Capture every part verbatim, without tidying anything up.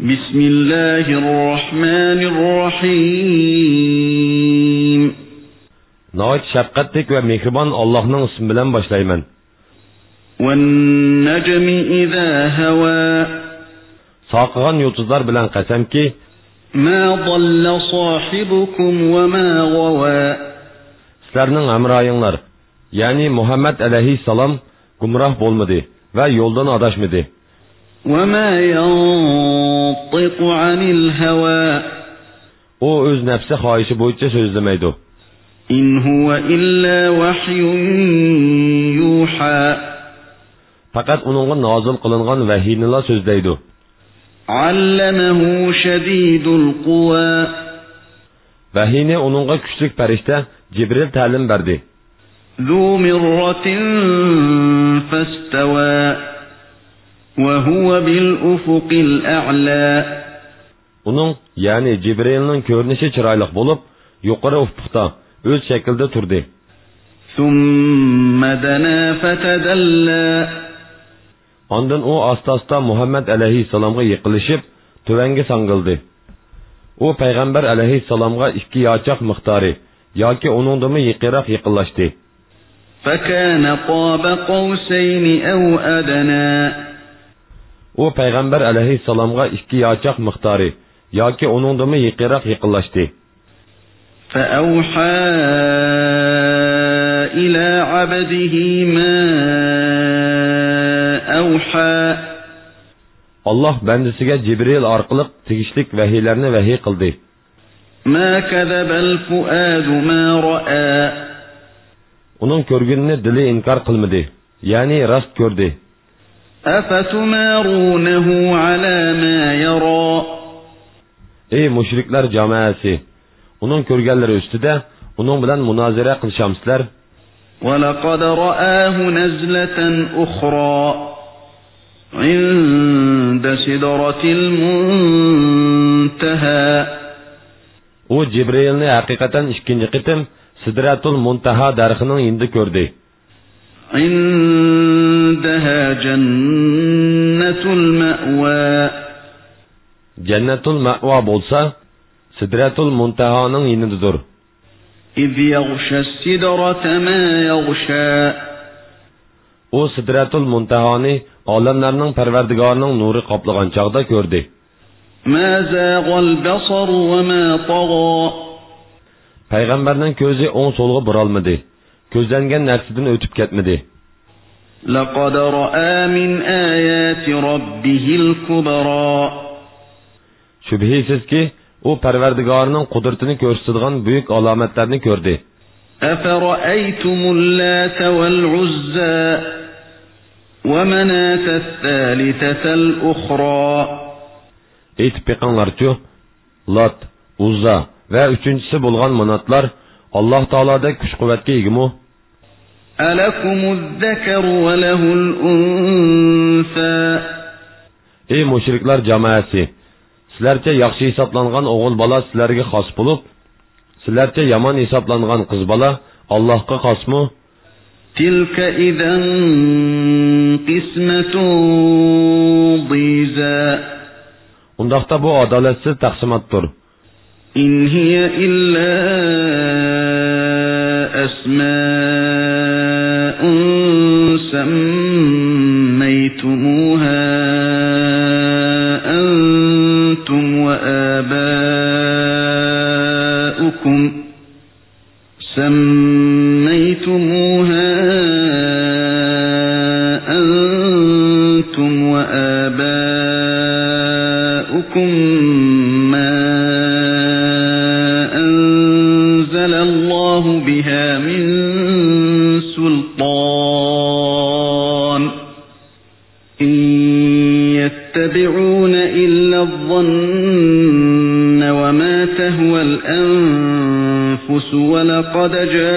بسم الله الرحمن الرحيم نهايت şefkatlik ve mehriban Allah'ın ismi bilen başlayman. والنجم إذا هوى Saqıgan yulduzlar bilen qasamki ما ضل صاحبكم وما غوى sizlarning hamroyinglar, ya'ni Muhammad alayhissalom gumroh bo'lmadi va yo'ldan adashmadi. وما ينطق عن الهوى O o'z nafsi xohishi bo'yicha so'zlamaydi. إن هو إلا وحي يوحى Faqat uningga nozil qilingan vahiyni so'zlaydi. علمه شديد القوى Vahiyni uningga kuchli farishta Jibril ta'lim berdi. ذو مرة فاستوى وهو بالأفق الأعلى Uning, ya'ni Jibrilning ko'rinishi chiroyli bo'lib, yuqori ufqda o'z shaklida turdi. ثم دنا فتدلى Ondan o asta-asta Muhammad alayhissalomga yiqilishib, tuvanga sangildi. O payg'ambar alayhissalomga ikki yochoq miqdori yoki uningdimi yiqiroq yiqinlashdi. فكان قاب قوسين أو أدنى O payg'ambar alayhissalomga ikki yochoq miqdori yoki uningdimi yiqiroq yiqinlashdi. فأوحى إلى عبده ما أوحى Allah bandisiga Jibril orqali tegishlik vahiylarni vahiy qildi. ما كذب الفؤاد ما رأى Uning ko'rganini dili inkor qilmadi, ya'ni rost ko'rdi. أفتمارونه على ما يرى Ey mushriklar jamoasi, uning ko'rganlari ustida uning bilan munozara qilishamsizlar. ولقد رآه نزلة أخرى عند سدرة المنتهى U Jibrilni haqiqatan ikkinchi qitim Sidratul Muntaha darxining yindi ko'rdi. عندها جنة المأوى Jannatul Ma'wa bo'lsa, Sidratul Muntahaning yinidir. إذ يغشى السدرة ما يغشى U Sidratul Muntahani olamlarning Parvardigorining nuri qoplagan chaqda ko'rdi. ما زاغ البصر وما طغى Payg'ambarning ko'zi o'ng so'lga buralmadi. Ko'zlangan narsadan o'tib ketmadi. لقد رأى من آيات ربه الكبرى Shubhisizki, u Parvardigorining qudratini ko'rsatadigan buyuk alomatlarni ko'rdi. أفرأيتم اللات والعزى ومناة الثالثة الأخرى Aytib beqinglarchu, Lat, Uzza va uchinchisi bo'lgan manatlar Alloh taoloda kuch-quvvatga egimi? ألكم الذكر وله الأنثى Ey mushriklar jamoasi, sizlarcha yaxshi hisoblangan o'g'il bola sizlarga xos bo'lib, sizlarcha yomon hisoblangan qiz bola Allohga xosmi? تلك إذا قسمة ضيزى Undaqda bu adolatsiz taqsimotdir. إن هي إلا أسماء سميتموها أنتم وآباؤكم سميتموها أنتم وآباؤكم ما أنزل الله بها من سلطان إن يتبعون إلا الظن وما تهوى الأنفس ولقد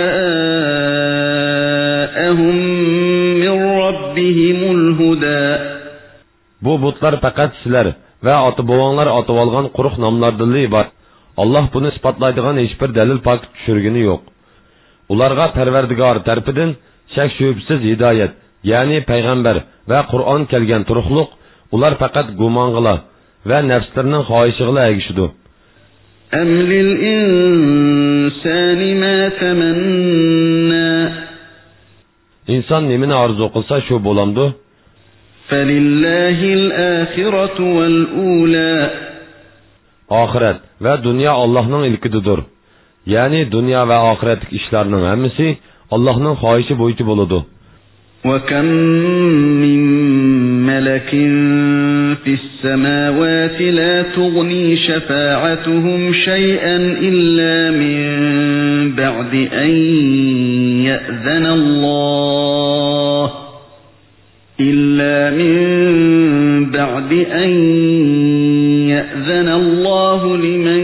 جاءهم من ربهم الهدى Bu butlar faqat sizlar va ota-bobonglar otib olgan quruq nomlardan iborat. Allah buni isbotlaydigan hech bir dalil pak tushirgani yo'q. Ularga Parvardigor tarafidan shak shubsiz hidoyat, ya'ni payg'ambar va Qur'on kelgan turuqliq, ular faqat gumong'ila, va nafslarining xohishiga ergishadi. أم للإنسان ما تمنى İnsan nimani arzu qilsa shu bo'lamdi. فلله الآخرة والأولى Oxirat va dunyo Allohning ilkididir. Ya'ni dunyo va oxiratlik ishlarning hammasi Allohning xohishi bo'yicha bo'ladi. وكم من ملك في السماوات لا تغني شفاعتهم شيئا إلا من بعد أن يأذن الله إلا من بعد أن يأذن الله لمن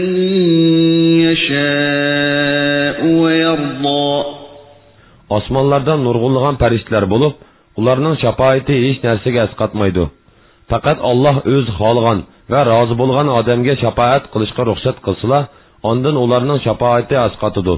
يشاء ويرضى. Osmonlardan nurg'unlagan farishtalar bo'lib, ularning shafoati hech narsaga asqatmaydi. Faqat Alloh o'z xohlagan va rozi bo'lgan odamga shafaat qilishga ruxsat qilsa, ondan ularning shafoati asqatadi.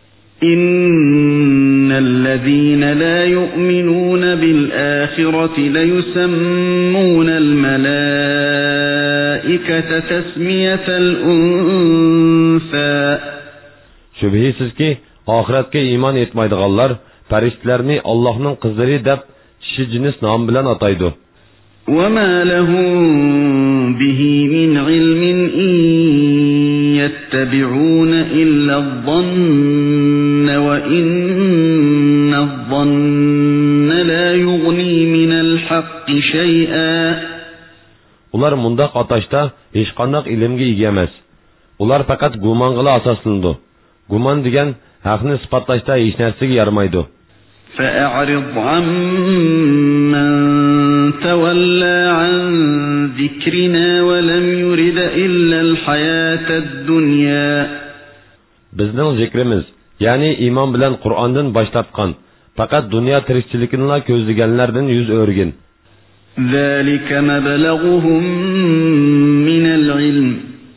Innallazina la yu'minuna bil akhirati la yusammuna al malaikata tasmiyatal unsa. Shubhisizki, oxiratga iymon etmaydiganlar farishtalarni Allohning qizlari deb kishi jinis nom bilan ataydi. وَمَا لَهُمْ بِهِ مِنْ عِلْمٍ إِنْ يَتَّبِعُونَ إِلَّا الظَّنَّ وَإِنَّ الظَّنَّ لَا يُغْنِي مِنَ الْحَقِّ شَيْئًا. Ular mundaq atashda hech qanday ilmga ega emas. Ular faqat gumonga asoslanadi. Gumon degan haqni isbotlashda hech narsaga yaramaydi. فَأَعْرِضْ عَمَّنْ تَوَلَّى عَنْ ذِكْرِنَا وَلَمْ يُرِدْ إِلَّا الْحَيَاةَ الدُّنْيَا. Bizning zikrimiz, ya'ni iymon bilan Qur'ondan bosh tortgan, faqat dunyo tirikchiligini ko'zlaganlardan yuz o'rgin. ذَلِكَ مَبْلَغُهُم مِّنَ الْعِلْمِ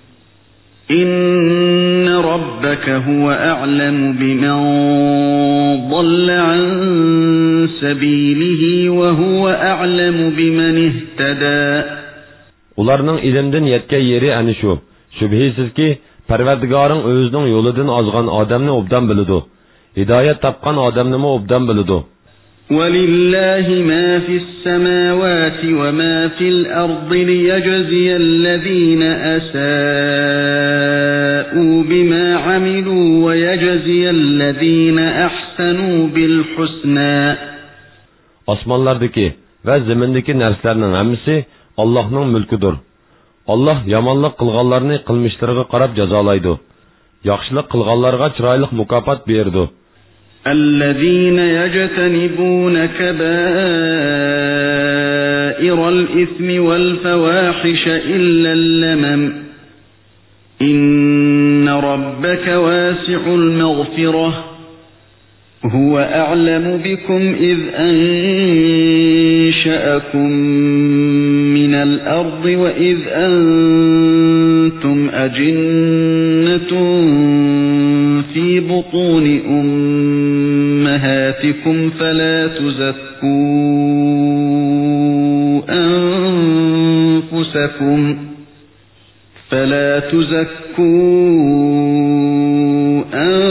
إِنَّ رَبَّكَ هُوَ أَعْلَمُ بِمَنْ ضَلَّ عَنْ سَبِيلِهِ وَهُوَ أَعْلَمُ بِمَنِ اهْتَدَى. Ularning ilmdan yetgan yeri ana shu. Shubhisizki, Parvardigoring o'zining yo'lidan ozgan odamni obdan biladi. Hidoyat topgan odamni obdan biladi. وَلِلَّهِ مَا فِي السَّمَاوَاتِ وَمَا فِي الْأَرْضِ لِيَجْزِيَ الَّذِينَ أَسَاءُوا بِمَا عَمِلُوا وَيَجْزِيَ الَّذِينَ أَحْسَنُوا بِالْحُسْنَى. Osmonlardagi va zamindagi narsalarning hammasi Allohning mulkidir. Alloh yomonlik qilganlarni qilmishlariga qarab jazolaydi. Yaxshilik qilganlarga chiroyli mukofot beradi. الذين يجتنبون كبائر الإثم والفواحش إلا اللمم إن ربك واسع المغفرة هو أعلم بكم إذ أنشأكم من الأرض وإذ أنتم أجنة في بطون أمهاتكم فلا تزكوا أنفسكم فلا تزكوا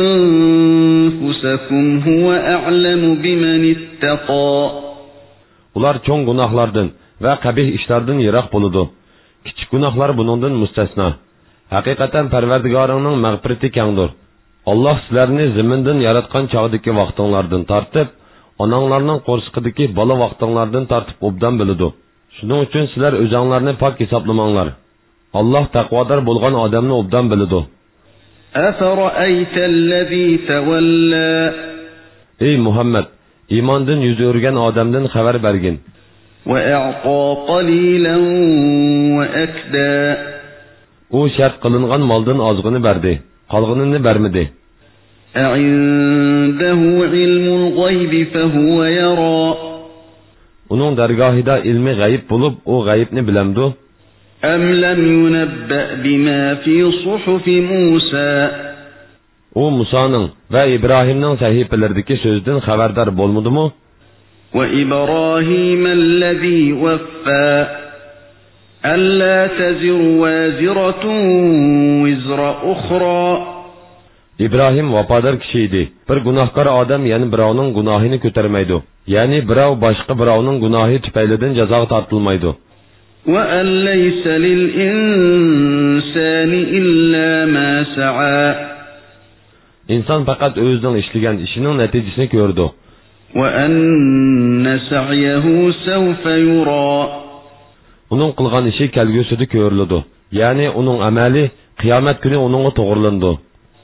أنفسكم هو أعلم بمن اتقى. Ular çoğun günahlardan ve kabih işlerden yirak buludu. Küçük günahlar bunundan müstesna. Hakikaten Parvardigoringning mağfirati kengdir. Allah sizlarni zimindan yaratgan chog'dagi vaqtinglardan tortib, onanglarning qo'rsqidagi bola vaqtinglardan tortib obdan biladi. Shuning uchun sizlar o'zinglarni pok hisoblamanglar. Allah taqvodor bo'lgan odamni obdan biladi. Afara'aytallazi tawalla. Ey Muhammad, iymondan yuz o'rgan odamdan xabar bergin. Wa a'qa qalilan wa akda. U shart qilingan moldan ozg'ini berdi. Qolganini bermedi. A'indahu ilmul g'ayb fahuwa yara. Uning dargohida ilmi g'ayb bo'lib, u g'aybni bilamdi. Am lam yunabba bima fi suhufi Musa. U Musaning va Ibrohimning sahifalaridagi so'zdan xabardor bo'lmadimi? Wa Ibrohim allazi waffa. ألا تزر وازرة وزر أخرى. İbrahim vafodar kishi edi. Bir gunohkor odam yana birovning gunohini ko'tarmaydi. Ya'ni birov boshqa birovning gunohi tufaylidan jazoga tortilmaydi. وأن ليس للإنسان إلا ما سعى. İnson faqat o'zining ishlagan ishining natijasini ko'rdi. وأن سعيه سوف يرى. Uning qilgan ishi kelgusida ko'riladi. Ya'ni uning amali qiyomat kuni uningga to'g'rilandi.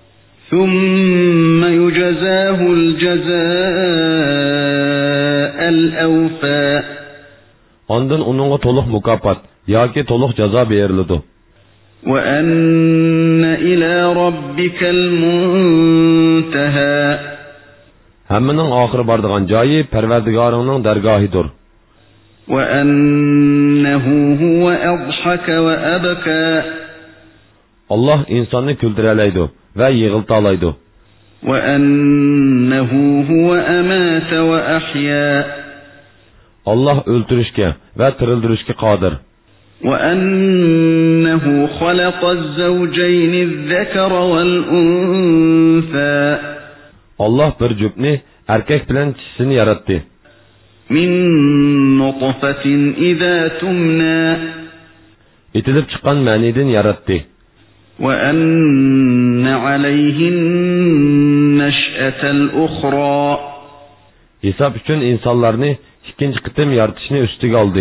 ثم يجزاه الجزاء الأوفى. Ondan uningga to'liq mukofot yoki to'liq jazo beriladi. وأن إلى ربك المنتهى. Hammaning oxiri boradigan joyi Parvardigoringning dargohidir. وأنه هو أضحك وأبكى. Allah insonni kuldiraydi va yig'iltalaydi. وأنه هو أمات وأحيا. Allah o'ltirishga va tirildirishga qodir. وأنه خلق الزوجين الذكر والأنثى. Allah bir juftni erkak bilan chisini yaratdi. من نطفة إذا تمنى. Itilib chiqqan manidan yaratdi. وأن عليه النشأة الأخرى. Hisob uchun insonlarni ikkinchi qitim yaratishni ustiga oldi.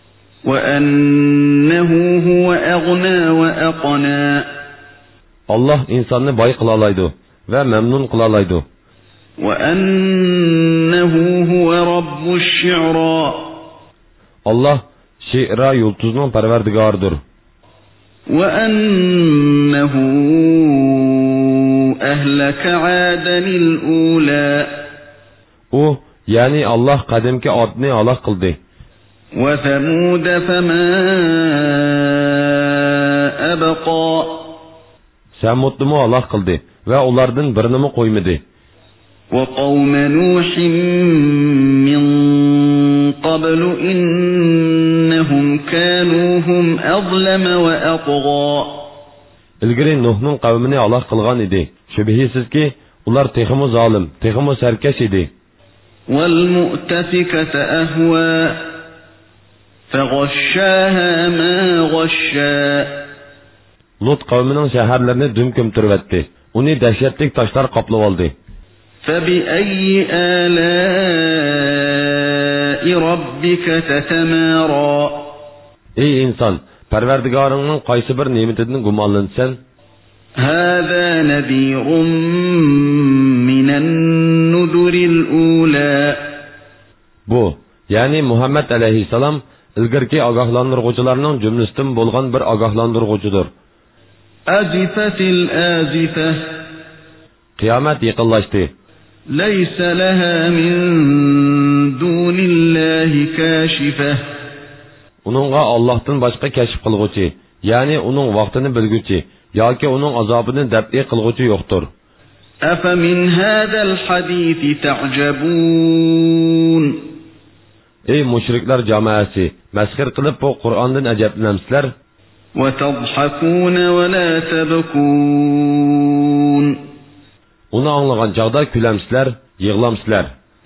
وأنه هو أغنى وأقنى. Allah insonni boy qila oladi va mamnun qila oladi. وأنه هو رب الشعرى. Allah shi'ra yulduzning parvardigoridir. وأنه أهلك عادا الأولى. U, ya'ni Allah qadimki otni halok qildi. وثمود فما أبقى. Samudni halok qildi va ulardan birini qo'ymadi. وقوم نوح من قبل إنهم كانوا هم أظلم وأطغى. İlgari Nuhning qavmini halok qilgan edi. Shubhisizki, ular texmo zolim, texmo sarkash edi. والمؤتفكة أهوى. فغشاها ما غشا. Lut qavmining shaharlarini dum ko'mtiribdi. Uni dahshatli toshlar qoplab oldi. فبأي آلاء ربك تتمارى. Ey inson, Parvardigoringning qaysi bir ne'matidan gumonlansan? هذا نذير من النذر الأولى. Bu, ya'ni Muhammad alayhissalom ilgirki ogohlantiruvchilarning jumlasidan bo'lgan bir ogohlantiruvchidir. أزفت الآزفة. Qiyomat yaqinlashdi. ليس لها من دون الله كاشفة. Uningga Allohdan boshqa kashf qilguvchi, ya'ni uning vaqtini bilguvchi yoki uning azobini dab'i qilguvchi yo'qdir. أفمن هذا الحديث تعجبون. Ey mushriklar jamoasi, masxir qilib bu Qur'ondan ajablanamsizlar? وتضحكون ولا تبكون. Uni anglagan chaqda kulamsizlar, yig'lamsizlar.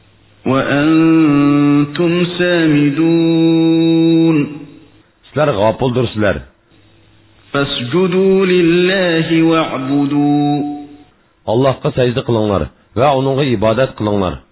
وأنتم سامدون. Sizlar g'ofildirsizlar. فاسجدوا لله واعبدوا. Allohga sajda qilinglar va uningga ibodat qilinglar.